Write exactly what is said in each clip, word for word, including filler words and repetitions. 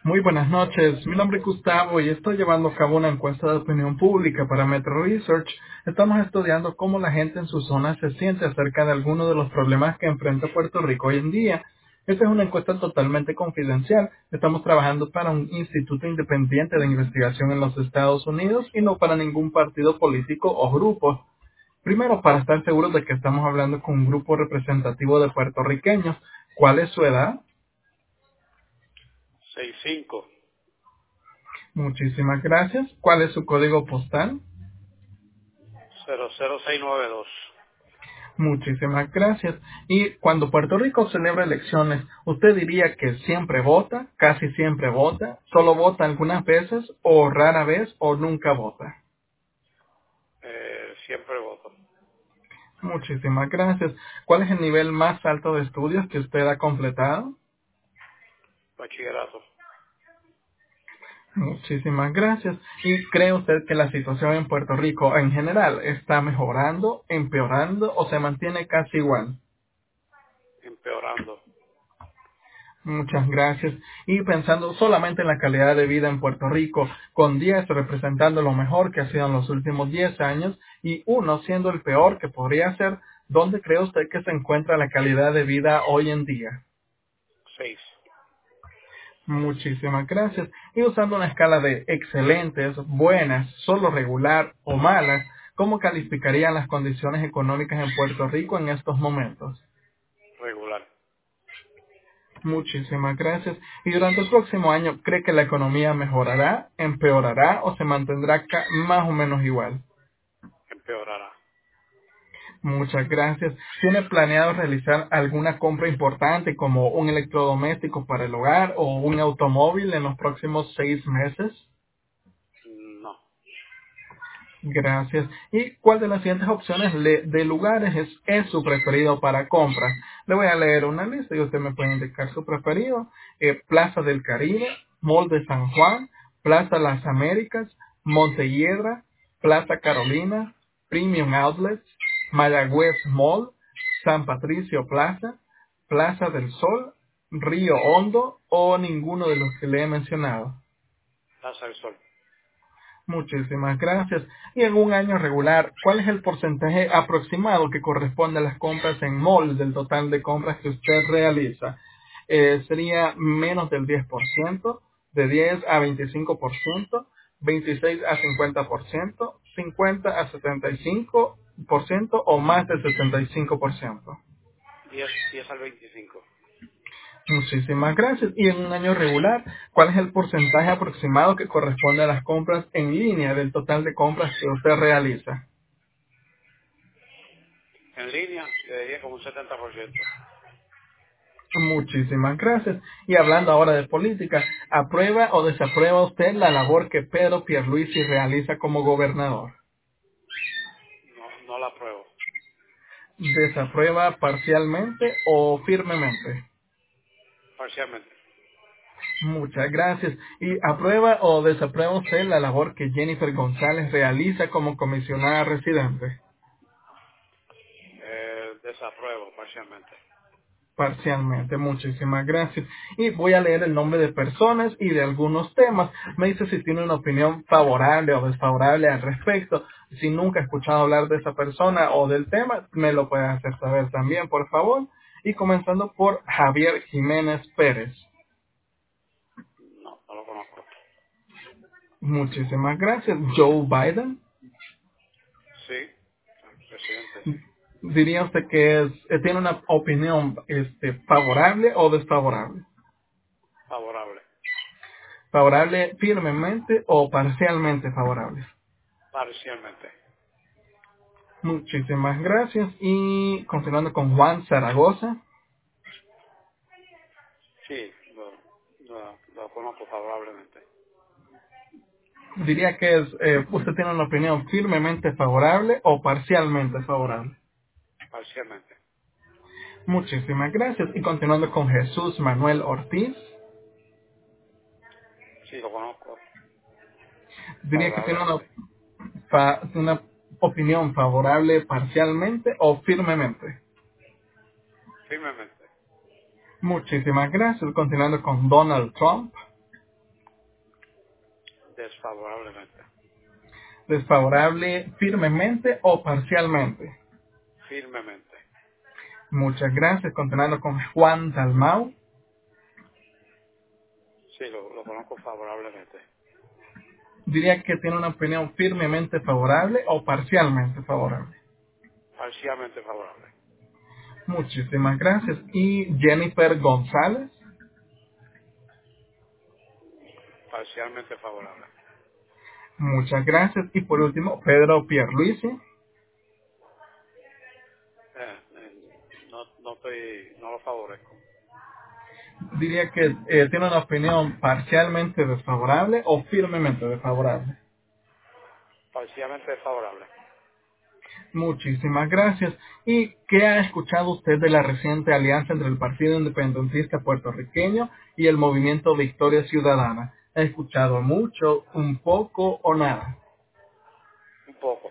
Muy buenas noches, mi nombre es Gustavo y estoy llevando a cabo una encuesta de opinión pública para Metro Research. Estamos estudiando cómo la gente en su zona se siente acerca de algunos de los problemas que enfrenta Puerto Rico hoy en día. Esta es una encuesta totalmente confidencial. Estamos trabajando para un instituto independiente de investigación en los Estados Unidos y no para ningún partido político o grupo. Primero, para estar seguros de que estamos hablando con un grupo representativo de puertorriqueños, ¿cuál es su edad? sesenta y cinco Muchísimas gracias. ¿Cuál es su código postal? cero cero seis nueve dos. Muchísimas gracias. Y cuando Puerto Rico celebra elecciones, ¿usted diría que siempre vota, casi siempre vota, solo vota algunas veces o rara vez o nunca vota? Eh, siempre voto. Muchísimas gracias. ¿Cuál es el nivel más alto de estudios que usted ha completado? Bachillerato. Muchísimas gracias. ¿Y cree usted que la situación en Puerto Rico en general está mejorando, empeorando o se mantiene casi igual? Empeorando. Muchas gracias. Y pensando solamente en la calidad de vida en Puerto Rico, con diez representando lo mejor que ha sido en los últimos diez años y uno siendo el peor que podría ser, ¿dónde cree usted que se encuentra la calidad de vida hoy en día? seis. Muchísimas gracias. Y usando una escala de excelentes, buenas, solo regular o malas, ¿cómo calificarían las condiciones económicas en Puerto Rico en estos momentos? Regular. Muchísimas gracias. Y durante el próximo año, ¿cree que la economía mejorará, empeorará o se mantendrá ca- más o menos igual? Empeorará. Muchas gracias. ¿Tiene planeado realizar alguna compra importante como un electrodoméstico para el hogar o un automóvil en los próximos seis meses? No. Gracias. ¿Y cuál de las siguientes opciones le- de lugares es, es su preferido para compras? Le voy a leer una lista y usted me puede indicar su preferido. Eh, Plaza del Caribe, Mall de San Juan, Plaza Las Américas, Montelledra, Plaza Carolina, Premium Outlets, Mayagüez Mall, San Patricio Plaza, Plaza del Sol, Río Hondo o ninguno de los que le he mencionado. Plaza del Sol. Muchísimas gracias. Y en un año regular, ¿cuál es el porcentaje aproximado que corresponde a las compras en mall del total de compras que usted realiza? Eh, ¿Sería menos del diez por ciento, de diez a veinticinco por ciento, veintiséis a cincuenta por ciento, cincuenta a setenta y cinco por ciento o más del setenta y cinco por ciento? diez diez al veinticinco. Muchísimas gracias. Y en un año regular, ¿cuál es el porcentaje aproximado que corresponde a las compras en línea del total de compras que usted realiza? En línea, yo diría como un setenta por ciento. Muchísimas gracias. Y hablando ahora de política, ¿aprueba o desaprueba usted la labor que Pedro Pierluisi realiza como gobernador? No, no la apruebo. ¿Desaprueba parcialmente o firmemente? Parcialmente. Muchas gracias. ¿Y aprueba o desaprueba usted la labor que Jennifer González realiza como comisionada residente? Eh, desapruebo parcialmente. Parcialmente, muchísimas gracias. Y voy a leer el nombre de personas y de algunos temas. Me dice si tiene una opinión favorable o desfavorable al respecto. Si nunca ha escuchado hablar de esa persona o del tema, me lo puede hacer saber también, por favor. Y comenzando por Javier Jiménez Pérez. No, no lo conozco. Muchísimas gracias. Joe Biden. Sí. Presidente, sí. ¿Diría usted que es, eh, tiene una opinión este, favorable o desfavorable? Favorable. ¿Favorable firmemente o parcialmente favorable? Parcialmente. Muchísimas gracias. Y continuando con Juan Zaragoza, Sí, lo, lo, lo conozco favorablemente. diría que es, eh, usted tiene una opinión firmemente favorable o parcialmente favorable. Parcialmente. Muchísimas gracias. Y continuando con Jesús Manuel Ortiz, Sí, lo conozco diría que tiene una, favorablemente. fa- una opinión favorable parcialmente o firmemente. Firmemente. Muchísimas gracias. Continuando con Donald Trump. Desfavorablemente. Desfavorable firmemente o parcialmente. Firmemente. Muchas gracias. Continuando con Juan Dalmau. Sí, lo, lo conozco favorablemente. Diría que tiene una opinión firmemente favorable o parcialmente favorable. Parcialmente favorable. Muchísimas gracias. Y Jennifer González. Parcialmente favorable. Muchas gracias. Y por último, Pedro Pierluisi. Eh, eh, no, no estoy, no lo favorezco. Diría que eh, tiene una opinión parcialmente desfavorable o firmemente desfavorable. Parcialmente favorable. Muchísimas gracias. ¿Y qué ha escuchado usted de la reciente alianza entre el Partido Independentista Puertorriqueño y el Movimiento Victoria Ciudadana? ¿Ha escuchado mucho, un poco o nada? Un poco.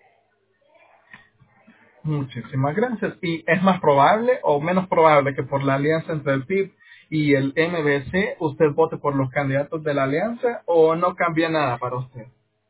Muchísimas gracias. ¿Y es más probable o menos probable que por la alianza entre el P I B y el M B C usted vote por los candidatos de la alianza o no cambia nada para usted?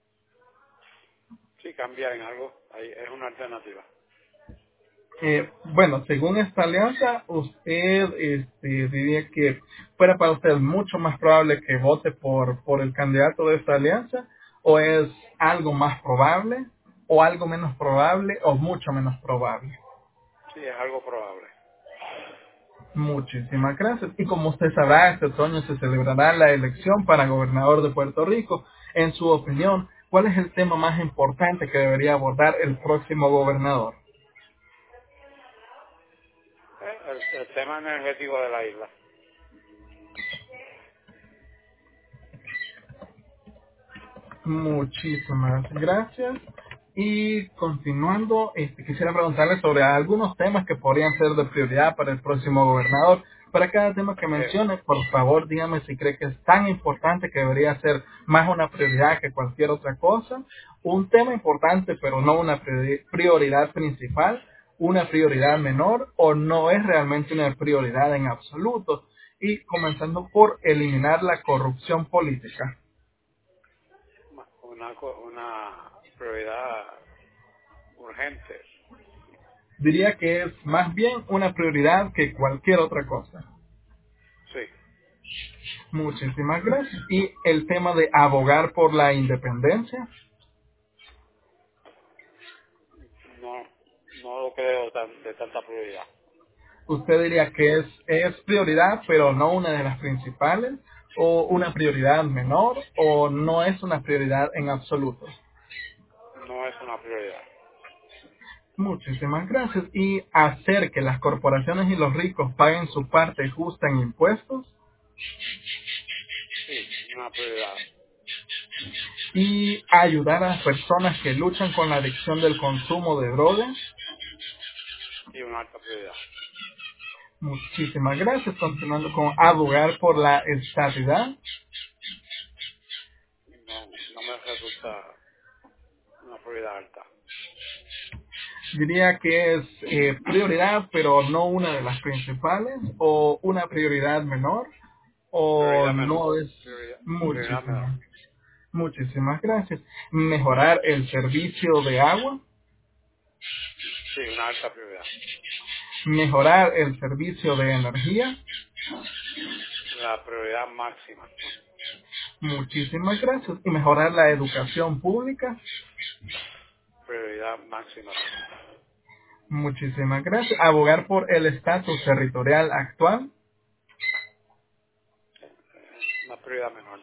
Sí, cambia en algo. Ahí es una alternativa. Eh, bueno, según esta alianza, usted este, diría que fuera para usted mucho más probable que vote por, por el candidato de esta alianza, o es algo más probable, o algo menos probable, o mucho menos probable. Sí, es algo probable. Muchísimas gracias. Y como usted sabrá, este otoño se celebrará la elección para gobernador de Puerto Rico. En su opinión, ¿cuál es el tema más importante que debería abordar el próximo gobernador? Eh, el, el tema energético de la isla. Muchísimas gracias. Y continuando, este, quisiera preguntarle sobre algunos temas que podrían ser de prioridad para el próximo gobernador. Para cada tema que Eh, mencione, por favor, dígame si cree que es tan importante que debería ser más una prioridad que cualquier otra cosa. Un tema importante, pero no una priori- prioridad principal, una prioridad menor o no es realmente una prioridad en absoluto. Y comenzando por eliminar la corrupción política. una, co- una prioridad urgente. Diría que es más bien una prioridad que cualquier otra cosa. Sí. Muchísimas gracias. Y el tema de abogar por la independencia, No, no lo creo tan, de tanta prioridad. usted diría que es, es prioridad, pero no una de las principales, o una prioridad menor, o no es una prioridad en absoluto. No es una prioridad. Muchísimas gracias. Y hacer que las corporaciones y los ricos paguen su parte justa en impuestos, Sí, una prioridad. y ayudar a las personas que luchan con la adicción del consumo de drogas. Sí, una alta prioridad. Muchísimas gracias. Continuando con abogar por la estabilidad. No, no me resulta una prioridad alta. Diría que es eh, prioridad, pero no una de las principales, o una prioridad menor, o Prioridad menor. no es Prioridad, prioridad menor. muchísimas. Muchísimas gracias. Mejorar el servicio de agua. Sí, una alta prioridad. Mejorar el servicio de energía. La prioridad máxima. Muchísimas gracias. Y mejorar la educación pública. Prioridad máxima también. Muchísimas gracias. Abogar por el estatus territorial actual. Una prioridad menor.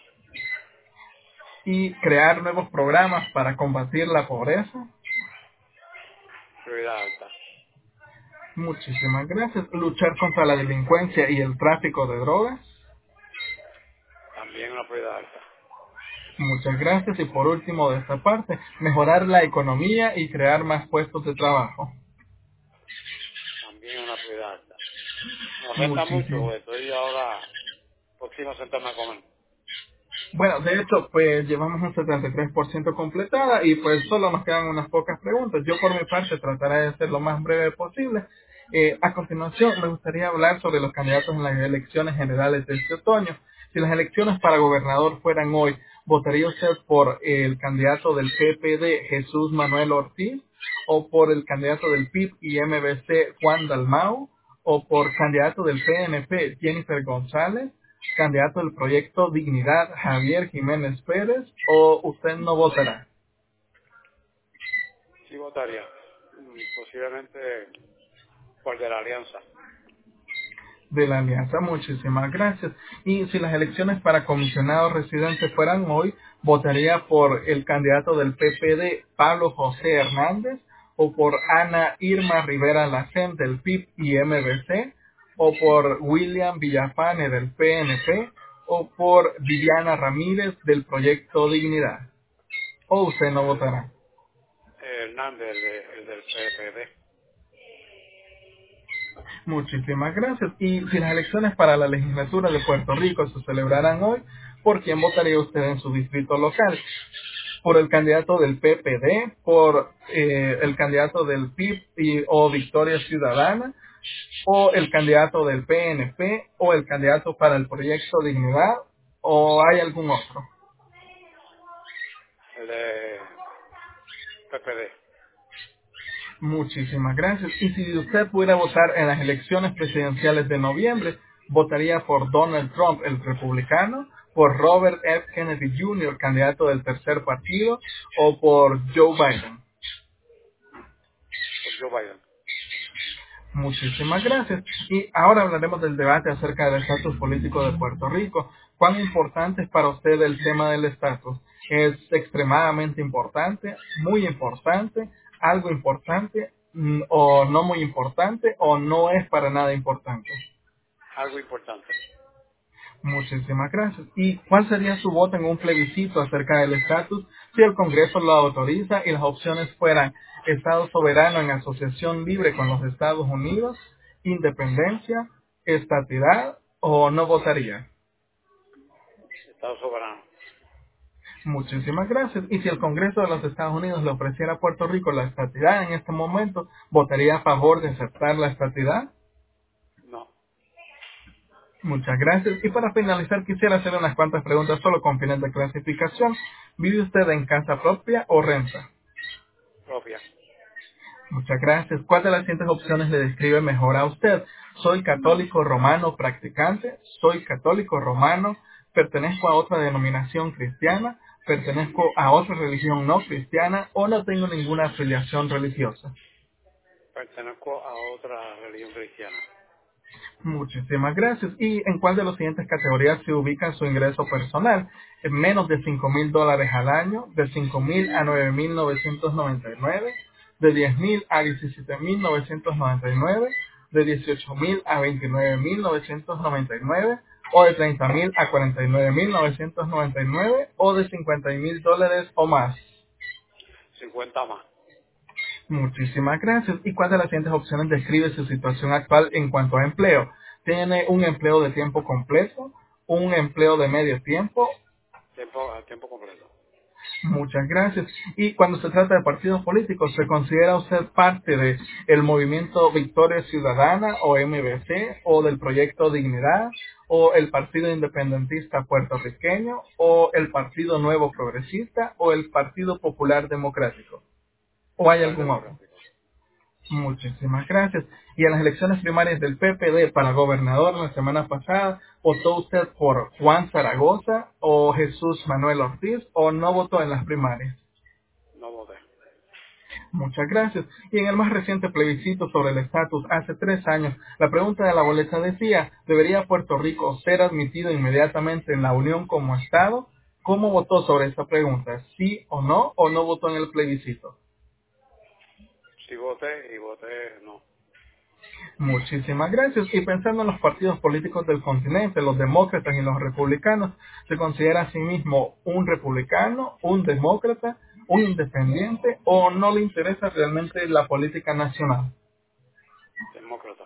Y crear nuevos programas para combatir la pobreza. Prioridad alta. Muchísimas gracias. Luchar contra la delincuencia y el tráfico de drogas. También una prioridad alta. Muchas gracias. Y por último de esta parte, mejorar la economía y crear más puestos de trabajo. También una prioridad alta. Nos resta mucho, Muchísimo. porque estoy ahora próximo a sentarme a comer. Bueno, de hecho, pues llevamos un setenta y tres por ciento completada y pues solo nos quedan unas pocas preguntas. Yo por mi parte trataré de ser lo más breve posible. Eh, a continuación, me gustaría hablar sobre los candidatos en las elecciones generales de este otoño. Si las elecciones para gobernador fueran hoy, ¿votaría usted por el candidato del P P D, Jesús Manuel Ortiz, o por el candidato del P I B y M V C, Juan Dalmau, o por candidato del P N P, Jennifer González, candidato del proyecto Dignidad, Javier Jiménez Pérez, o usted no votará? Sí votaría. Mm, Posiblemente por de la alianza. De la alianza, muchísimas gracias. Y si las elecciones para comisionados residentes fueran hoy, ¿votaría por el candidato del P P D, Pablo José Hernández, o por Ana Irma Rivera Lacén del P I B y M V C, o por William Villafane del P N P, o por Viviana Ramírez del Proyecto Dignidad? ¿O usted no El, votará? Hernández, el, de- el del P P D. Muchísimas gracias. Y si las elecciones para la legislatura de Puerto Rico se celebraran hoy, ¿por quién votaría usted en su distrito local? ¿Por el candidato del P P D? ¿Por eh, el candidato del P I B y- o Victoria Ciudadana? ¿O el candidato del P N P? ¿O el candidato para el Proyecto Dignidad? ¿O hay algún otro? El de P P D. Muchísimas gracias. Y si usted pudiera votar en las elecciones presidenciales de noviembre, ¿votaría por Donald Trump, el republicano, por Robert F. Kennedy junior, candidato del tercer partido, o por Joe Biden? Por Joe Biden. Muchísimas gracias. Y ahora hablaremos del debate acerca del estatus político de Puerto Rico. ¿Cuán importante es para usted el tema del estatus? ¿Es extremadamente importante, muy importante, algo importante, mm, o no muy importante, o no es para nada importante? Algo importante. Muchísimas gracias. ¿Y cuál sería su voto en un plebiscito acerca del estatus si el Congreso lo autoriza y las opciones fueran Estado soberano en asociación libre con los Estados Unidos, independencia, estatidad o no votaría? Estado soberano. Muchísimas gracias. Y si el Congreso de los Estados Unidos le ofreciera a Puerto Rico la estatidad en este momento, ¿votaría a favor de aceptar la estatidad? No. Muchas gracias. Y para finalizar, quisiera hacer unas cuantas preguntas solo con fines de clasificación. ¿Vive usted en casa propia o renta? Propia. Muchas gracias. ¿Cuál de las siguientes opciones le describe mejor a usted? Soy católico romano practicante, soy católico romano, pertenezco a otra denominación cristiana, pertenezco a otra religión no cristiana o no tengo ninguna afiliación religiosa. Pertenezco a otra religión cristiana. Muchísimas gracias. ¿Y en cuál de las siguientes categorías se ubica su ingreso personal? ¿En menos de cinco mil dólares al año, de cinco mil a nueve mil novecientos noventa y nueve, de diez mil a diecisiete mil novecientos noventa y nueve, de dieciocho mil a veintinueve mil novecientos noventa y nueve, o de treinta mil a cuarenta y nueve mil novecientos noventa y nueve, o de cincuenta mil dólares o más? cincuenta más. Muchísimas gracias. ¿Y cuál de las siguientes opciones describe su situación actual en cuanto a empleo? ¿Tiene un empleo de tiempo completo? ¿Un empleo de medio tiempo? Tiempo, a tiempo completo. Muchas gracias. Y cuando se trata de partidos políticos, ¿se considera usted parte de el movimiento Victoria Ciudadana o M V C o del proyecto Dignidad o el Partido Independentista Puertorriqueño o el Partido Nuevo Progresista o el Partido Popular Democrático? ¿O hay Popular algún otro? Democrático. Muchísimas gracias. Y en las elecciones primarias del P P D para gobernador la semana pasada, ¿votó usted por Juan Zaragoza o Jesús Manuel Ortiz o no votó en las primarias? No voté. Muchas gracias. Y en el más reciente plebiscito sobre el estatus hace tres años, la pregunta de la boleta decía, ¿debería Puerto Rico ser admitido inmediatamente en la Unión como Estado? ¿Cómo votó sobre esta pregunta? ¿Sí o no? ¿O no votó en el plebiscito? Sí voté y voté no. Muchísimas gracias. Y pensando en los partidos políticos del continente, los demócratas y los republicanos, ¿se considera a sí mismo un republicano, un demócrata, un independiente o no le interesa realmente la política nacional? Demócrata.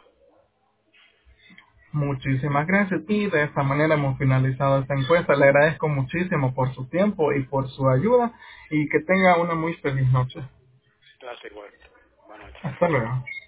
Muchísimas gracias. Y de esta manera hemos finalizado esta encuesta. Le agradezco muchísimo por su tiempo y por su ayuda y que tenga una muy feliz noche. Gracias igual. Buenas noches. Hasta luego.